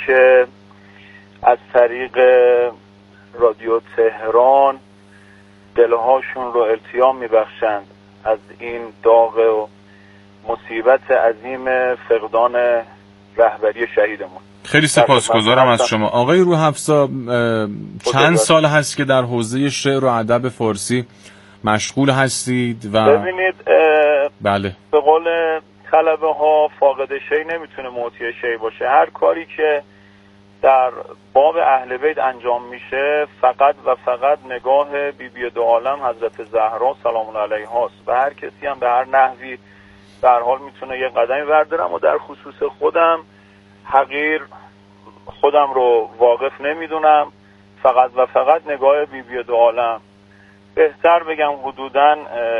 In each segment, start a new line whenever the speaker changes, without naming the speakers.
که از طریق رادیو تهران دلهاشون رو التیام میبخشند از این داغ و مصیبت عظیم فقدان رهبری شهیدمون.
خیلی سپاسگزارم از شما آقای روحافظا. چند سال هست که در حوزه شعر و ادب فارسی مشغول هستید؟ و
ببینید
بله،
به قول طلبه ها فاقد شی نمیتونه معطی شی باشه. هر کاری که در باب اهل بیت انجام میشه فقط و فقط نگاه بیبی دو عالم حضرت زهرا سلام الله علیها است و هر کسی هم به هر نحوی به هر حال میتونه یه قدمی بردارم و در خصوص خودم حقیر خودم رو واقف نمیدونم، فقط و فقط نگاه بیبی دو عالم. بهتر بگم حدوداً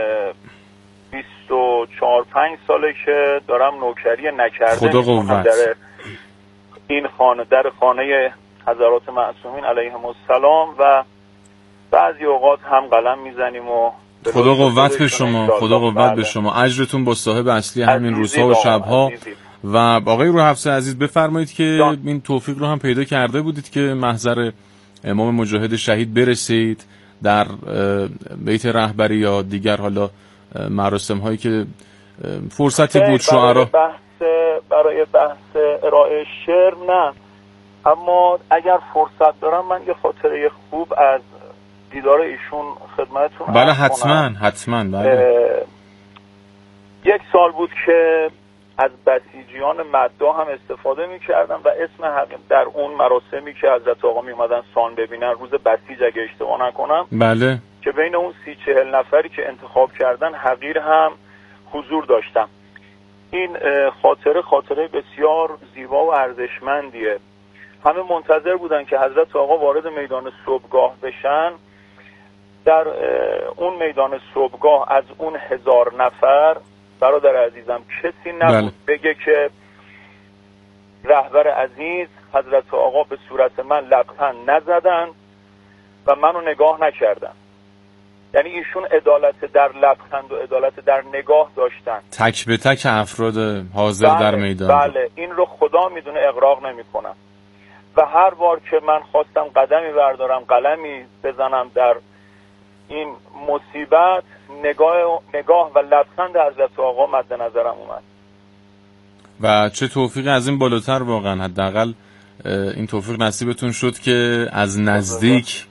24-25 ساله که دارم نوکری نکرده
خدا قوت
در این خانه، در خانه حضرات معصومین علیهم السلام، و بعضی اوقات هم قلم میزنیم و
خدا قوت به شما، خدا قوت به شما، اجرتون با صاحب اصلی همین روزها و شبها. و آقای روحافظ عزیز بفرمایید که این توفیق رو هم پیدا کرده بودید که محضر امام مجاهد شهید برسید در بیت رهبری یا دیگر حالا مراسم هایی که فرصتی بود شعرا
برای بحث ارائه شعر نه، اما اگر فرصت دارم من یه خاطره خوب از دیدار ایشون خدمتتون
بله حتما بله.
یک سال بود که از بسیجیان مداح هم استفاده می‌کردم و اسم در اون مراسمی که حضرت آقا می‌اومدن سان ببینن، روز بسیج اگه اشتباه نکنم،
بله،
که بین اون 30-40 نفری که انتخاب کردن حقیر هم حضور داشتم. این خاطره بسیار زیبا و ارزشمندیه. همه منتظر بودن که حضرت آقا وارد میدان صبحگاه بشن. در اون میدان صبحگاه از اون 1000 نفر برادر عزیزم کسی نبود بگه که رهبر عزیز حضرت آقا به صورت من لبخند نزدن و منو نگاه نکردن. یعنی ایشون عدالت در لبخند و عدالت در نگاه داشتن،
تک به تک افراد حاضر در میدان.
بله، این رو خدا میدونه اغراق نمی‌کنم. و هر بار که من خواستم قدمی بردارم، قلمی بزنم در این مصیبت، نگاه و لبخند حضرت آقا مد نظرم اومد.
و چه توفیق از این بالاتر واقعا. حداقل این توفیق نصیبتون شد که از نزدیک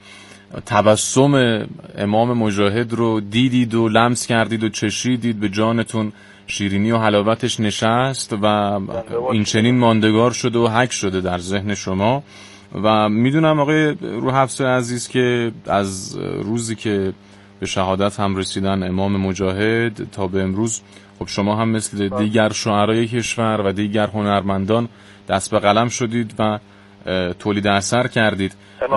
تبسم امام مجاهد رو دیدید و لمس کردید و چشیدید، به جانتون شیرینی و حلاوتش نشست و این چنین ماندگار شده و حک شده در ذهن شما. و میدونم آقای روحافظ عزیز که از روزی که به شهادت هم رسیدن امام مجاهد تا به امروز، خب شما هم مثل دیگر شاعرای کشور و دیگر هنرمندان دست به قلم شدید و تولید اثر کردید.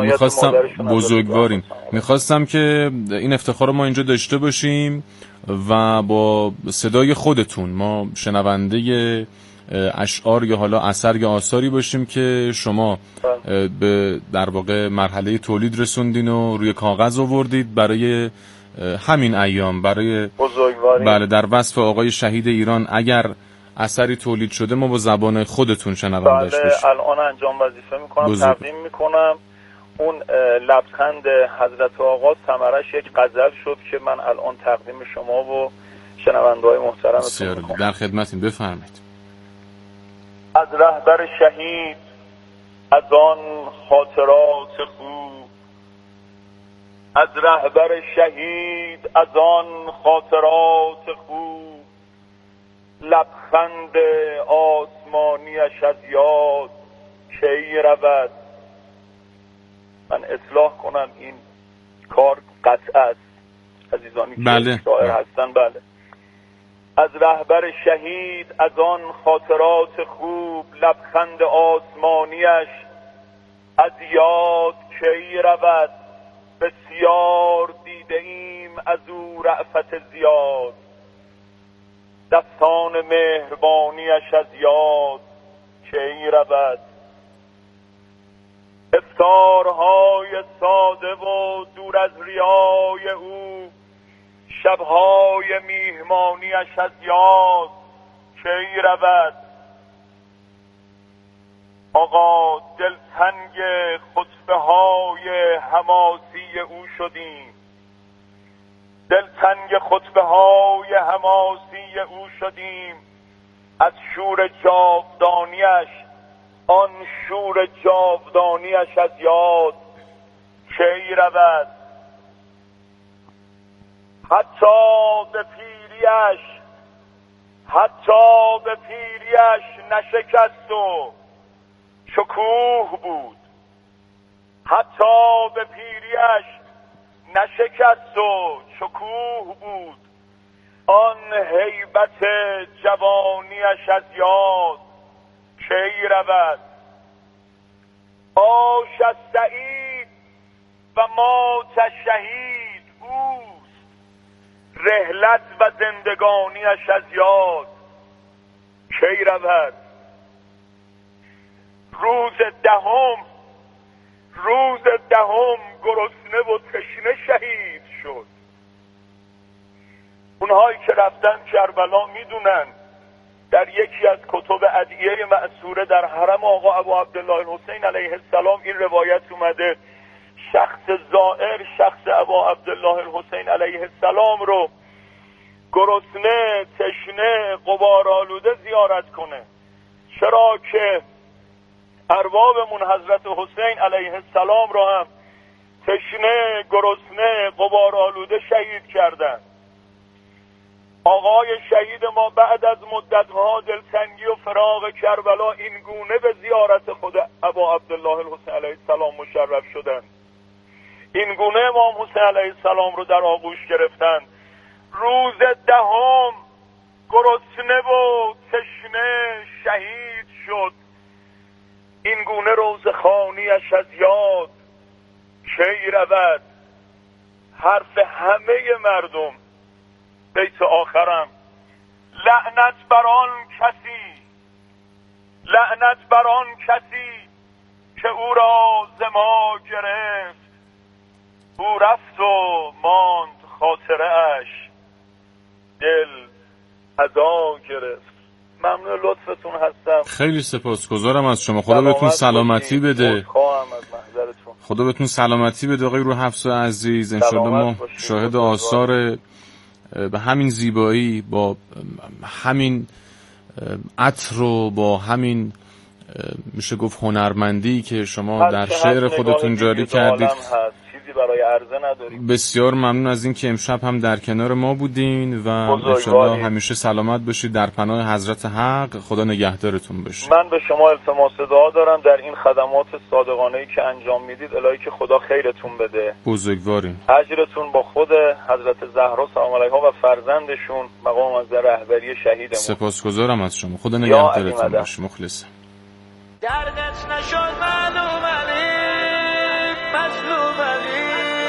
میخواستم که این افتخار ما اینجا داشته باشیم و با صدای خودتون ما شنونده اشعار یا حالا اثر یا آثاری باشیم که شما به در واقع مرحله تولید رسوندین و روی کاغذ آوردید برای همین ایام، برای
بزرگواری.
بله، در وصف آقای شهید ایران اگر اثری تولید شده ما با زبان خودتون شنوندش بشیم.
بله، الان انجام وظیفه میکنم، تقدیم میکنم. اون لبخند حضرت آقا ثمرش یک غزل شد که من الان تقدیم شما و شنونده‌های محترمتون میکنم.
در خدمتیم، بفرمایید.
از رهبر شهید، از آن خاطرات خوب، از رهبر شهید، از آن خاطرات خوب، لبخند آسمانیش از یاد کی رود. من اصلاح کنم، این کار قطع است عزیزانی که شاعر هستن. بله، از رهبر شهید، از آن خاطرات خوب، لبخند آسمانیش از یاد کی رود. بسیار دیده ایم از او رأفت زیاد، دستان مهربانیش از یاد کی رود. افطارهای ساده و دور از ریای او، شبهای میهمانیش از یاد کی رود. آقا دلتنگ خطبه های حماسی او شدیم، دلتنگ خطبه های حماسی او شدیم. از شور جاودانیش، آن شور جاودانیش از یاد کی رود؟ حتی به پیریش نشکست و شکوه بود، حتی به پیریش نشکست و شکوه بود. آن هیبت جوانیش از یاد کی رود؟ عاش از سعید و مات شهید اوست، رحلت و زندگانیش از یاد کی رود؟ روز دهم گرسنه و تشنه شهید شد. اونهایی که رفتن کربلا میدونن در یکی از کتب ادعیه مأثوره در حرم آقا ابو عبدالله الحسین علیه السلام این روایت اومده: شخص زائر، شخص ابو عبدالله الحسین علیه السلام رو گرسنه، تشنه، غبارآلوده زیارت کنه. چرا که اربابمون حضرت حسین علیه السلام رو هم تشنه، گرسنه، غبارآلوده شهید کردن. آقای شهید ما بعد از مدت‌ها دلتنگی و فراق کربلا این گونه به زیارت خود ابا عبدالله الحسین علیه السلام مشرف شدند، این گونه امام حسین علیه السلام رو در آغوش گرفتند. روز دهم گرسنه و تشنه شهید شد. این گونه روزخوانیش از یاد کی رود؟ حرف همه مردم. بیت آخرم: لعنت بر آن کسی که او را ز ما گرفت، او رفت و ماند خاطره اش دل عزا گرفت. ممنون لطفتون هستم.
خیلی سپاسگزارم از شما. خدا بهتون سلامتی بده. خدا بهتون سلامتی بده آقای روح افزا عزیز. انشالله ما شاهد آثار به همین زیبایی، با همین عطر و با همین میشه گفت هنرمندی که شما در شعر خودتون جاری کردید،
برای عرضه نداریم.
بسیار ممنون از این که امشب هم در کنار ما بودین و انشالله همیشه سلامت باشید در پناه حضرت حق. خدا نگهدارتون باشه.
من به شما التماس دعا دارم در این خدمات صادقانه‌ای که انجام میدید، الهی که خدا خیرتون بده.
بزرگوارین.
اجرتون با خود حضرت زهرا سلام علیها و فرزندشون مقام از رهبری شهیدمون.
سپاسگزارم از شما. خدا نگهدارتون باشه. مخلصم.
دردت نشد معلوم علی مظلوم علی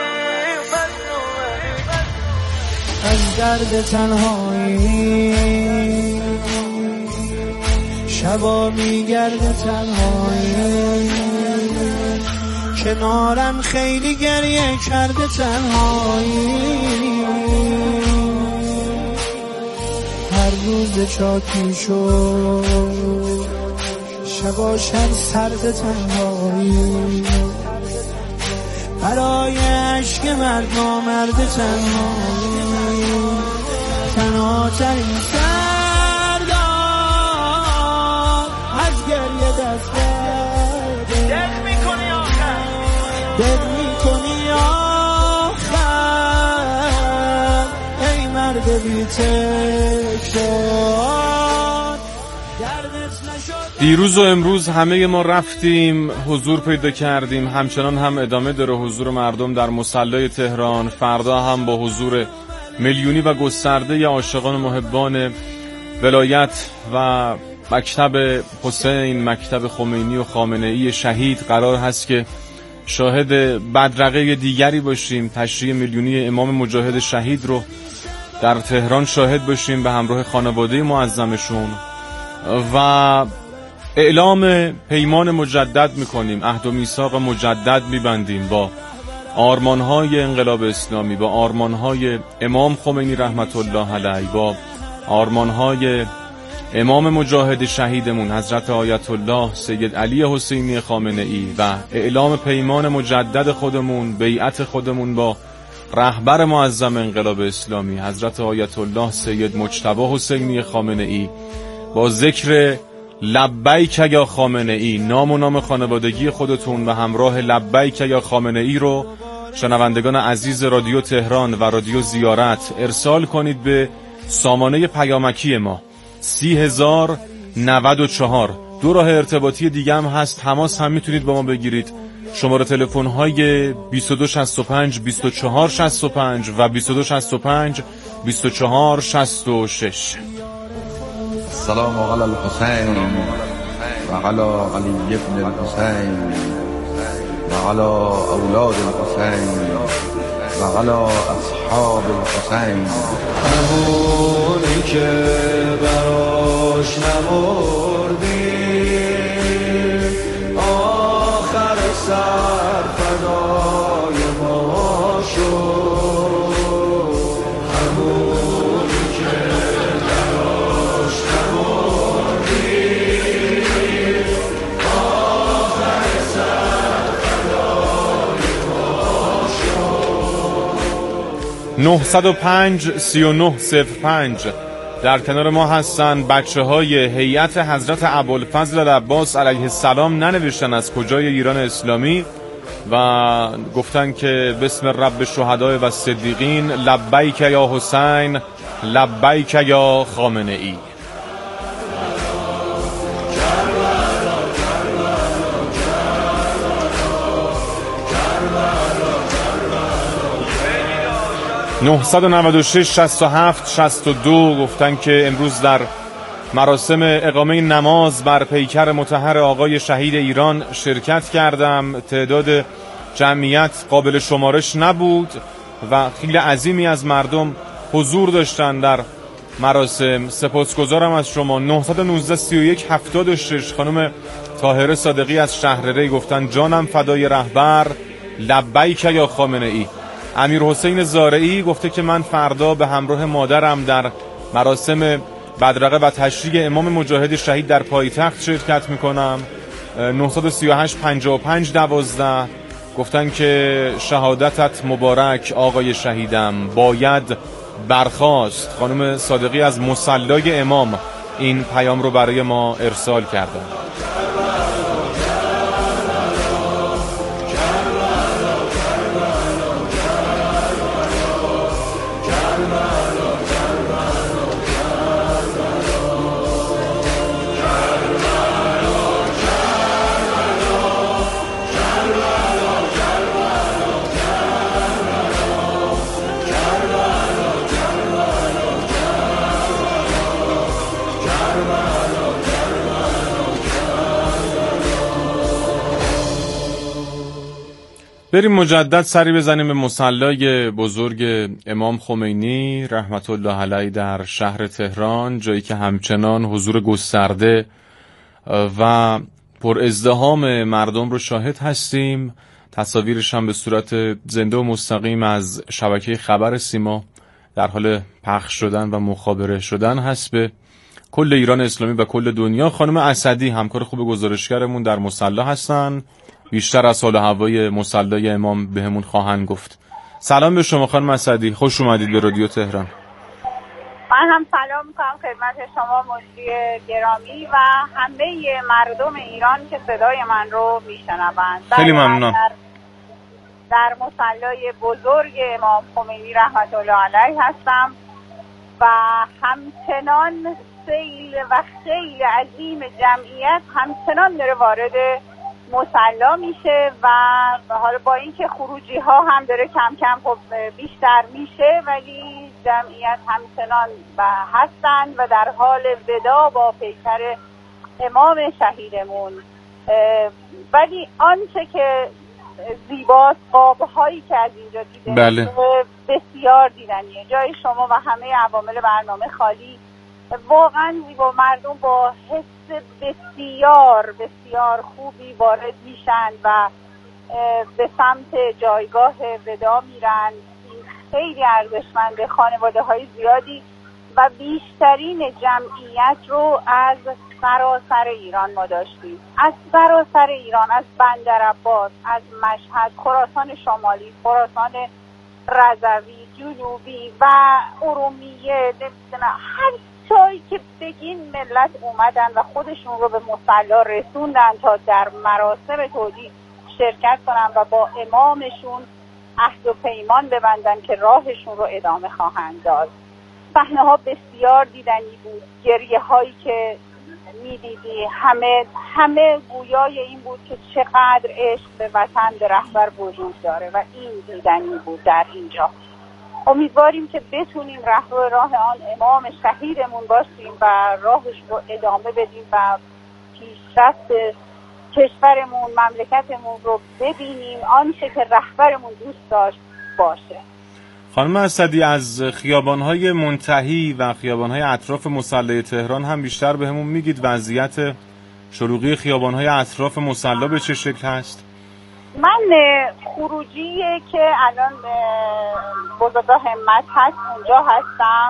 از درد تنهایی شبا میگرده تنهایی کنارم خیلی گریه کرده تنهایی هر روز چاکی شد شباشم سرد تنهایی برای عشق مرد نامرد تنهایی تنها ترین سردار از گریه دست برده دق میکنی آخر ای مرد بی تکرار.
دیروز و امروز همه ما رفتیم، حضور پیدا کردیم، همچنان هم ادامه داره حضور مردم در مصلی تهران. فردا هم با حضور میلیونی و گسترده عاشقان محبان ولایت و مکتب حسین، مکتب خمینی و خامنه‌ای شهید قرار هست که شاهد بدرقه دیگری باشیم. تشرییع میلیونی امام مجاهد شهید رو در تهران شاهد باشیم به همراه خانواده معظمشون و اعلام پیمان مجدد میکنیم، عهد و میثاق مجدد میبندیم با آرمانهای انقلاب اسلامی، با آرمانهای امام خمینی رحمت الله علیه، با آرمانهای امام مجاهد شهیدمون حضرت آیت الله سید علی حسینی خامنه‌ای و اعلام پیمان مجدد خودمون، بیعت خودمون با رهبر معظم انقلاب اسلامی حضرت آیت الله سید مجتبی حسینی خامنه‌ای با ذکر لبیک یا خامنه‌ای، نام و نام خانوادگی خودتون و همراه لبیک یا خامنه‌ای رو شنوندگان عزیز رادیو تهران و رادیو زیارت ارسال کنید به سامانه پیامکی ما 30,094. دو راه ارتباطی دیگه هم هست، تماس هم میتونید با ما بگیرید. شماره تلفن های 2265 2465 و 2265 2466.
السلام علی الحسین و علی علی ابن الحسین و علی اولاد الحسین و علی اصحاب الحسین.
همونی که براش نمردی آخر سر فدای ما شد. همونی که براش نمردی آخر سر فدای ما شد.
905 3905 در کنار ما هستن بچه های هیئت حضرت ابوالفضل العباس علیه السلام. ننوشتن از کجای ایران اسلامی و گفتن که بسم رب شهدای و صدیقین لبیک یا حسین لبیک یا خامنه‌ای. ...996-67-62 گفتن که امروز در مراسم اقامه نماز بر پیکر مطهر آقای شهید ایران شرکت کردم. تعداد جمعیت قابل شمارش نبود و خیلی عظیمی از مردم حضور داشتن در مراسم. سپاسگزارم از شما. 919-31-76 خانم طاهره صادقی از شهرری گفتن جانم فدای رهبر لبیک یا خامنه‌ای. امیر حسین زارعی گفته که من فردا به همراه مادرم در مراسم بدرقه و تشییع امام مجاهد شهید در پایتخت شرکت میکنم. 938-55-12 گفتن که شهادتت مبارک آقای شهیدم، باید برخاست. خانم صادقی از مصلای امام این پیام رو برای ما ارسال کردن. بریم مجدد سری بزنیم به مصلی بزرگ امام خمینی رحمت الله علیه در شهر تهران، جایی که همچنان حضور گسترده و پر ازدحام مردم رو شاهد هستیم. تصاویرش هم به صورت زنده و مستقیم از شبکه خبر سیما در حال پخش شدن و مخابره شدن هست به کل ایران اسلامی و کل دنیا. خانم اسدی همکار خوب گزارشگرمون در مصلی هستن، بیشتر از حال و هوای مصلی امام بهمون خواهند گفت. سلام به شما خانم اسدی، خوش اومدید به رادیو تهران.
من هم سلام میکنم خدمت شما مجری گرامی و همه مردم ایران که صدای من رو میشنوند.
خیلی ممنونم.
در مصلی بزرگ امام خمینی رحمت الله علیه هستم و همچنان سیل و خیل عظیم جمعیت همچنان داره وارد مصلا میشه و حالا با اینکه خروجی ها هم داره کم کم بیشتر میشه ولی جمعیت همچنان هستند و در حال ودا با پیکر امام شهیدمون. ولی آنچه که زیباست قاب‌هایی که از اینجا دیده
بله.
بسیار دیدنیه. جای شما و همه عوامل برنامه خالی، واقعا زیبا. مردم با حس بسیار بسیار خوبی وارد میشن و به سمت جایگاه ودا میرن. این خیلی ارزشمنده. خانواده های زیادی و بیشترین جمعیت رو از سراسر ایران ما داشتیم، از سراسر ایران، از بندرعباس، از مشهد، خراسان شمالی، خراسان رضوی، جنوبی و ارومیه، هر جایی که بگین ملت اومدن و خودشون رو به مصلی رسوندن تا در مراسم تولید شرکت کنن و با امامشون عهد و پیمان ببندن که راهشون رو ادامه خواهند داد. صحنه ها بسیار دیدنی بود، گریه هایی که میدیدی همه گویای این بود که چقدر عشق به وطن، به رهبر وجود داره و این دیدنی بود در اینجا. امیدواریم که بتونیم راه آن امام شهیدمون باشیم و راهش رو ادامه بدیم و پیشرفت کشورمون، مملکتمون رو ببینیم آنچه که رهبرمون دوست داشت باشه.
خانم اسدی، از خیابان‌های منتهی و خیابان‌های اطراف مصلی تهران هم بیشتر بهمون میگید وضعیت شلوغی خیابان‌های اطراف مصلی به چه شکل هست؟
من خروجی که الان بزرگراه همت هست اونجا هستم،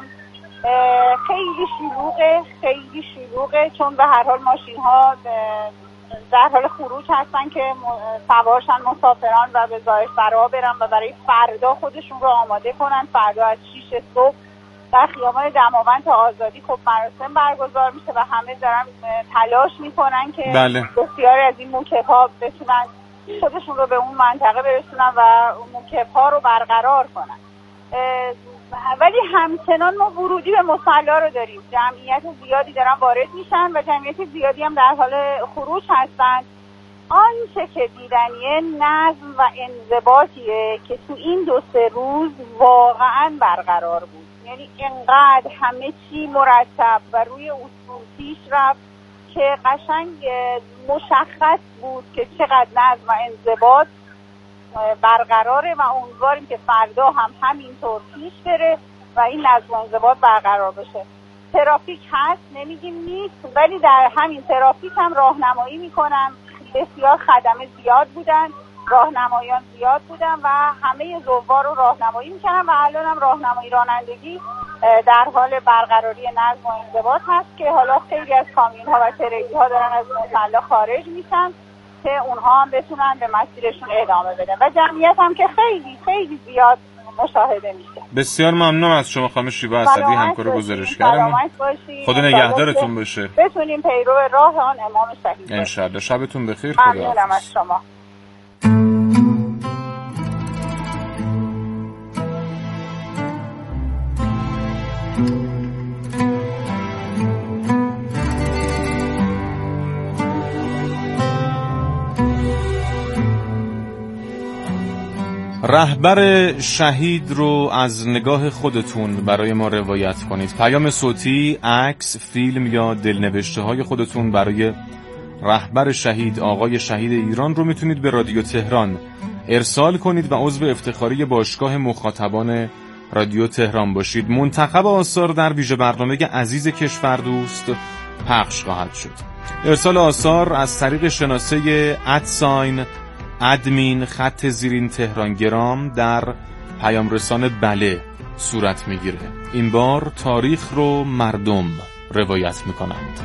خیلی شلوغه چون به هر حال ماشین ها در حال خروج هستن که سوارشن مسافران و به زایش‌برا برن و برای فردا خودشون رو آماده کنن. فردا از 6 صبح در خیابان دماوند تا آزادی خب مراسم برگزار میشه و همه دارن تلاش میکنن که بسیاری از این موکب‌ها بتونن خودشون رو به اون منطقه برسونن و موکب‌ها رو برقرار کنن. ولی همچنان ما ورودی به مصلی رو داریم، جمعیت زیادی دارن وارد میشن و جمعیت زیادی هم در حال خروج هستن. آنچه که دیدنیه نظم و انضباطیه که تو این 2-3 روز واقعا برقرار بود، یعنی انقدر همه چی مرتب و روی اصول پیش رفت که قشنگ مشخص بود که چقدر نظم و انضباط برقراره و امیدواریم که فردا هم همینطور پیش بره و این نظم و انضباط برقرار بشه. ترافیک هست، نمیگیم نیست، ولی در همین ترافیک هم راهنمایی میکنن، بسیار خدمه زیاد بودن، راهنمایان زیاد بودن و همه زوار رو راهنمایی میکنن و الان هم راهنمایی رانندگی در حال برقراری نظم و انضباط هست که حالا خیلی از کامیون ها و تریلی ها دارن از مصلی خارج میشن که اونها هم بتونن به مسیرشون ادامه بدن و جمعیت هم که خیلی زیاد مشاهده میشه.
بسیار ممنون از شما خانم شیوا اسدی، همکار گزارشگرمون. خدا نگهدارتون باشه.
بتونیم پیرو راه آن امام شهید
ان شاء الله. شبتون بخیر. خدا
ممنونم از شما.
رهبر شهید رو از نگاه خودتون برای ما روایت کنید. پیام صوتی، عکس، فیلم یا دلنوشته های خودتون برای رهبر شهید آقای شهید ایران رو میتونید به رادیو تهران ارسال کنید و عضو افتخاری باشگاه مخاطبان رادیو تهران باشید. منتخب آثار در ویژه برنامه عزیز کشوردوست پخش خواهد شد. ارسال آثار از طریق شناسه ادمین خط زیرین تهرانگرام در پیام رسان بله صورت میگیره. این بار تاریخ رو مردم روایت میکنند.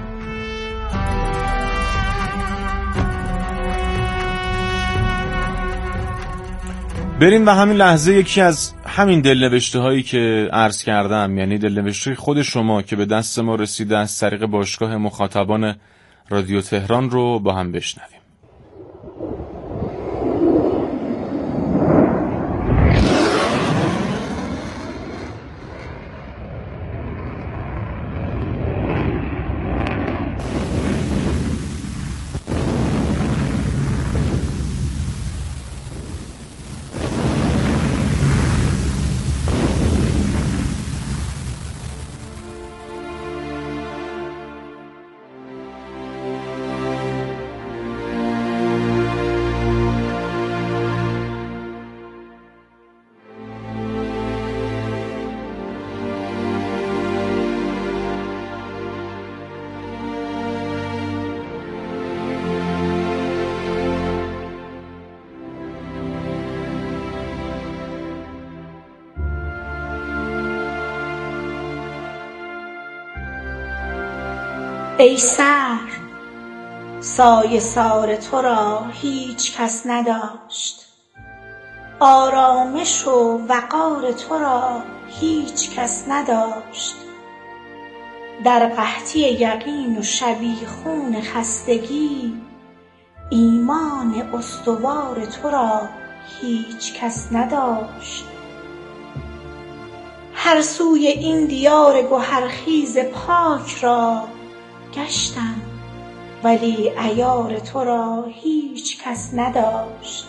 بریم و همین لحظه یکی از همین دلنوشته هایی که عرض کردم، یعنی دلنوشته خود شما که به دست ما رسیده از طریق باشگاه مخاطبان رادیو تهران رو با هم بشنویم.
ای سر سایه سار تو را هیچ کس نداشت، آرامش و وقار تو را هیچ کس نداشت. در قحطی یقین و شبیخون خستگی، ایمان استوار تو را هیچ کس نداشت. هر سوی این دیار گوهرخیز پاک را گشتم، ولی عیار تو را هیچ کس نداشت.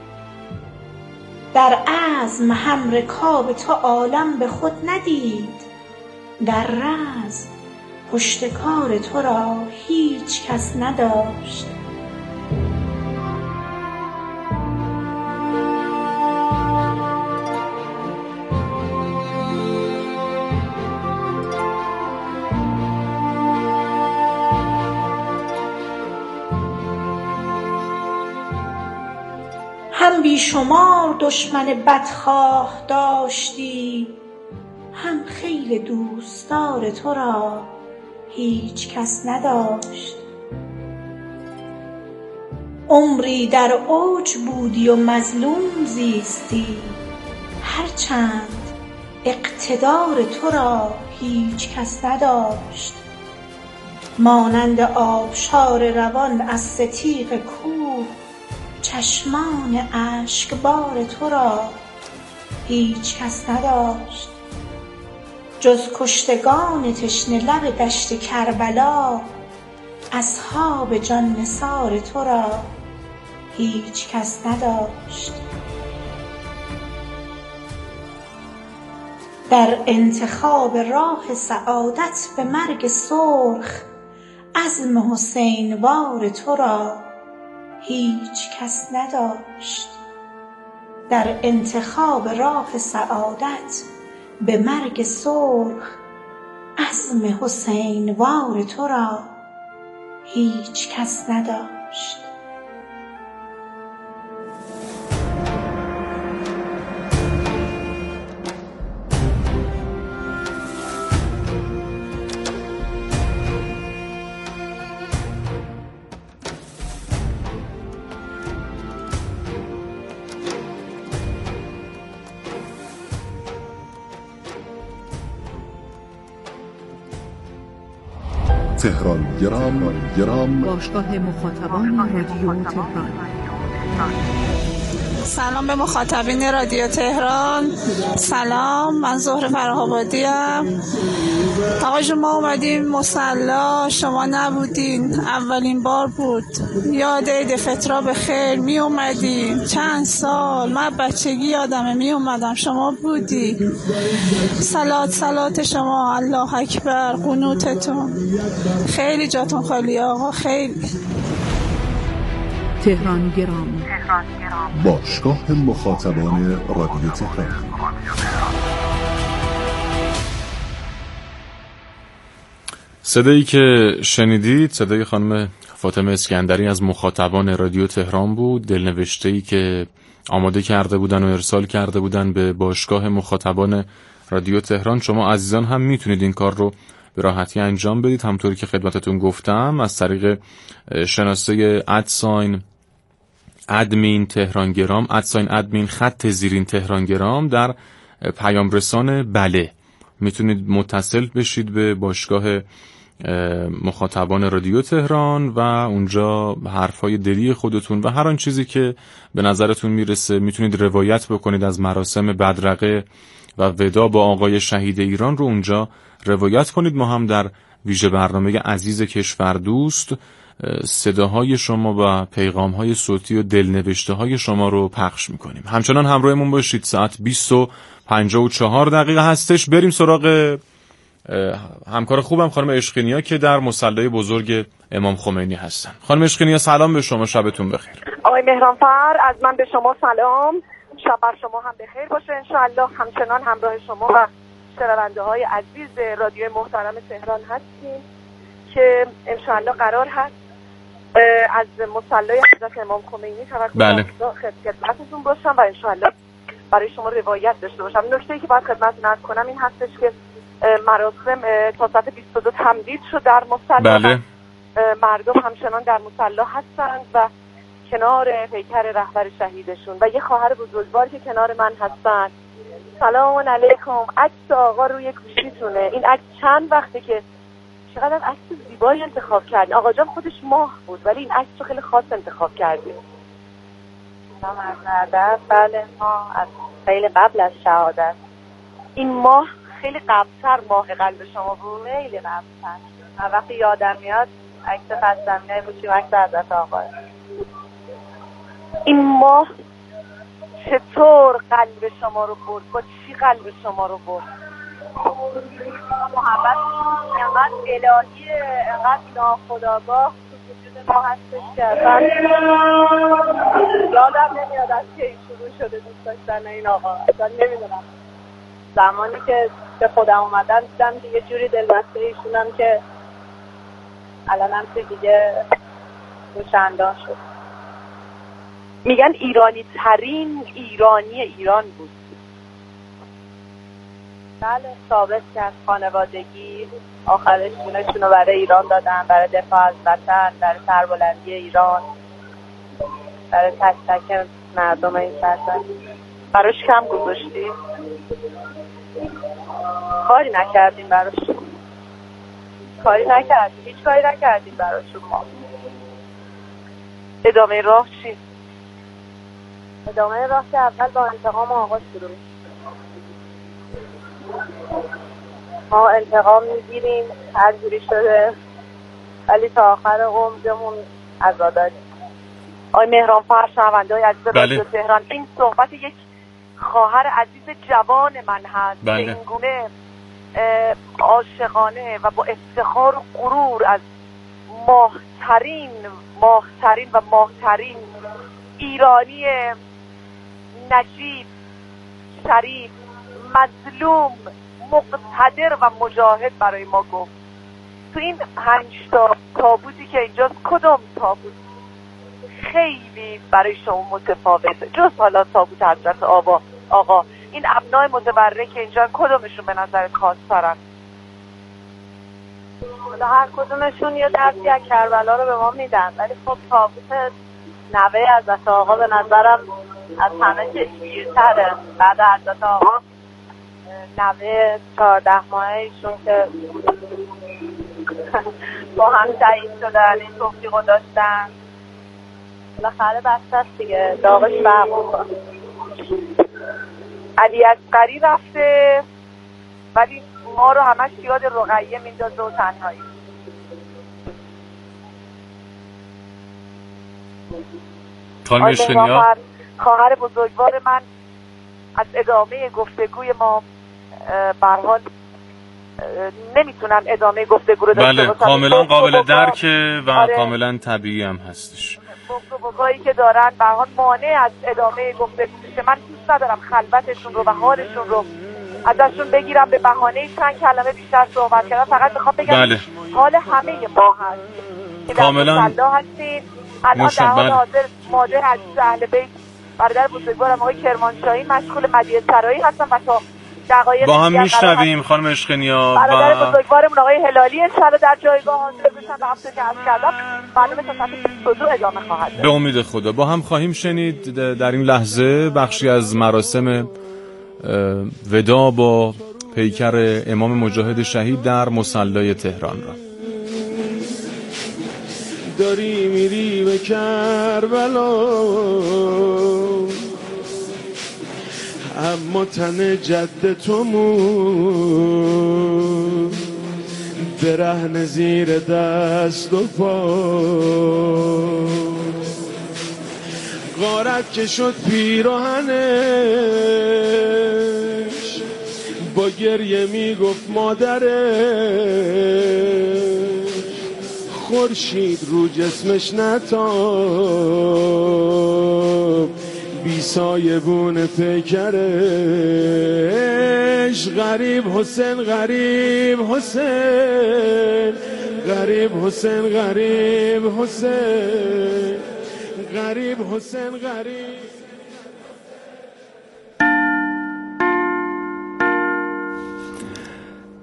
در عزم هم رکاب تو عالم به خود ندید، در رزم پشتکار تو را هیچ کس نداشت. هم بیشمار دشمن بدخواه داشتی، هم خیل دوستدار تو را هیچ کس نداشت. عمری در اوج بودی و مظلوم زیستی، هرچند اقتدار تو را هیچ کس نداشت. مانند آبشار روان از ستیغ کوه، چشمان اشکبار تو را هیچ کس نداشت. جز کشتگان تشنه لب دشت کربلا، اصحاب جان نثار تو را هیچ کس نداشت. در انتخاب راه سعادت به مرگ سرخ، عزم حسین وار تو را هیچ کس نداشت. در انتخاب راه سعادت به مرگ سرخ، عزم حسین وار تو را هیچ کس نداشت.
تهران گرام
باشگاه مخاطبان رادیو تهران.
سلام به مخاطبین رادیو تهران. سلام، من زهره فره‌آبادی ام. آقا جون، ما اومدیم مصلی، شما نبودین، اولین بار بود. یاد عید فطر به خیر، می اومدیم چند سال، من بچگی یادمه می اومدم، شما بودی. صلات شما، الله اکبر، قنوتتون، خیلی جاتون خالی آقا، خیلی.
تهران گرام،
باشگاه مخاطبان رادیو تهران.
صدایی که شنیدید صدای خانم فاطمه اسکندری از مخاطبان رادیو تهران بود. دلنوشته‌ای که آماده کرده بودن و ارسال کرده بودن به باشگاه مخاطبان رادیو تهران. شما عزیزان هم میتونید این کار رو به راحتی انجام بدید، همطوری که خدمتتون گفتم، از طریق شناسه ادمین تهرانگرام، ادمین خط زیرین تهرانگرام در پیام رسان بله میتونید متصل بشید به باشگاه مخاطبان رادیو تهران و اونجا حرفای دلی خودتون و هر آن چیزی که به نظرتون میرسه میتونید روایت بکنید از مراسم بدرقه و ودا با آقای شهید ایران رو اونجا روایت کنید. ما هم در ویژه برنامه عزیز کشور دوست صداهای شما و پیغامهای صوتی و دلنوشته‌های شما رو پخش میکنیم. همچنان همراهمون باشید. ساعت 20:54 هستش. بریم سراغ همکار خوبم خانم عشقینیا که در مصلی بزرگ امام خمینی هستن. خانم عشقینیا سلام به شما، شبتون بخیر.
آقای مهرانفر، از من به شما سلام، شب بر شما هم بخیر باشه انشاءالله. همچنان همراه شما و شنونده های عزیز رادیو محترم تهران هستیم که انشاءالله قرار هست از مصلی حضرت امام خمینی توقع خدمتتون باشم و انشاءالله برای شما روایت داشته باشم. نکته‌ای که باید خدمتتون عرض کنم این هستش که مراسم تا ساعت 22 تمدید شد در مصلی.
بله.
مردم همچنان در مصلی هستند و کنار پیکر رهبر شهیدشون و یه خواهر بزرگوار که کنار من هستن. سلام علیکم. عکس آقا روی گوشیتونه. این عکس چند وقته که چقدر عکس زیبایی انتخاب کردین. آقا جان خودش ماه بود ولی این عکس رو خیلی خاص انتخاب کردین.
سلام عرض. بله ما از خیلی قبل از شهادت.
این ماه خیلی قبل‌تر ماه قلب شما بود.
خیلی قبل‌تر. من وقتی یادم میاد عکس قدمی بود عکس حضرت آقا.
این ماه چطور قلب شما رو برد؟ با چی قلب شما رو برد؟
محبت اینقدر الهی، اینقدر ناخودآگاه تو وجود ما هستش که اصلا یادم نمیاد از کی شروع شده دوست داشتن این آقا. اصلا نمیدونم. زمانی که به خودم اومدم دیدم یه جوری دلبسته ایشونم که الانم که دیگه روشندان شد.
میگن ایرانی ترین ایرانی ایران بود.
بله ثابت کرد. خانوادگی آخرش جونشون رو برای ایران دادن، برای دفاع از وطن، برای سربلندی ایران، برای تک تک مردم این سرزمین.
براش کم گذاشتی؟
کاری نکردیم براش. کاری نکردیم. هیچ کاری نکردیم براشون ما.
ادامه راه چی؟
ادامه راه که اول با انتقام آقا شروع میشه. ما انتقام میگیریم هر جوری شده ولی تا آخر عمرمون عزاداریم.
آقای مهران فر، شنونده‌های عزیز رادیو
بله.
تهران، این صحبت یک خواهر عزیز جوان من هست.
بله.
به این گونه عاشقانه و با افتخار و غرور از ماهترین ایرانی نجیب، شریف، مظلوم، مقتدر و مجاهد برای ما گفت. تو این 5 تابوتی که اینجاست کدوم تابوت خیلی برای شما متفاوته جز حالا تابوت حضرت آقا؟ این ابنای متبرک اینجا کدومشون به نظر خاص ترن؟
حالا هر کدومشون یه درسی از کربلا رو به ما میدن ولی خب تابوت نوه حضرت آقا به نظرم از همه چشمگیرتره. بعد حضرت آقا نوه 14 ماههشون که با هم شهید شدن، این توفیقو داشتن. بالاخره بسته است دیگه، داغش برمون.
علی اصغری رفته ولی ما رو همش یاد رقیه میندازه و تنهایی.
خانم اشکنیا،
خواهر بزرگوار من، از ادامه گفتگوی ما به هر حال نمیتونن ادامه گفتگو رو داشته باشن.
بله، کاملا قابل درکه و کاملا طبیعی هم هستش.
گفتگوهایی که دارن به هر حال مانع از ادامه گفتگو میشه. من دوست ندارم خلوتشون رو و حالشون رو ازشون بگیرم به بهانه چند کلمه بیشتر صحبت کردن. فقط میخوام بگم
بله.
حال همه ما هست که
کاملا
هستین. الان در حال حاضر مادر عزیز اهل بیت برادر بزرگوارم آقای کرمانشاهی مشغول مدیه سرایی هستن و تا دقایق
با هم میشنویم خانم اشکنیا.
برادر بزرگوارمون آقای هلالی انشالله در جایگاه حاضر بشن و همونطور که عرض کردم برنامه تا ساعت 22 ادامه خواهد داشت.
به امید خدا با هم خواهیم شنید در این لحظه بخشی از مراسم ودا با پیکر امام مجاهد شهید در مصلی تهران را.
داری میری به کربلا اما تن جد تو مون برهنه زیر دست و پا غارت که شد پیراهنش با گریه میگفت مادرش خورشید رو جسمش نتاب بی سایبون پیکرش غریب حسین غریب حسین غریب حسین غریب حسین غریب حسین غریب.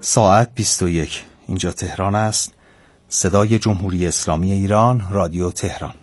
ساعت 21 اینجا تهران است. صدای جمهوری اسلامی ایران، رادیو تهران.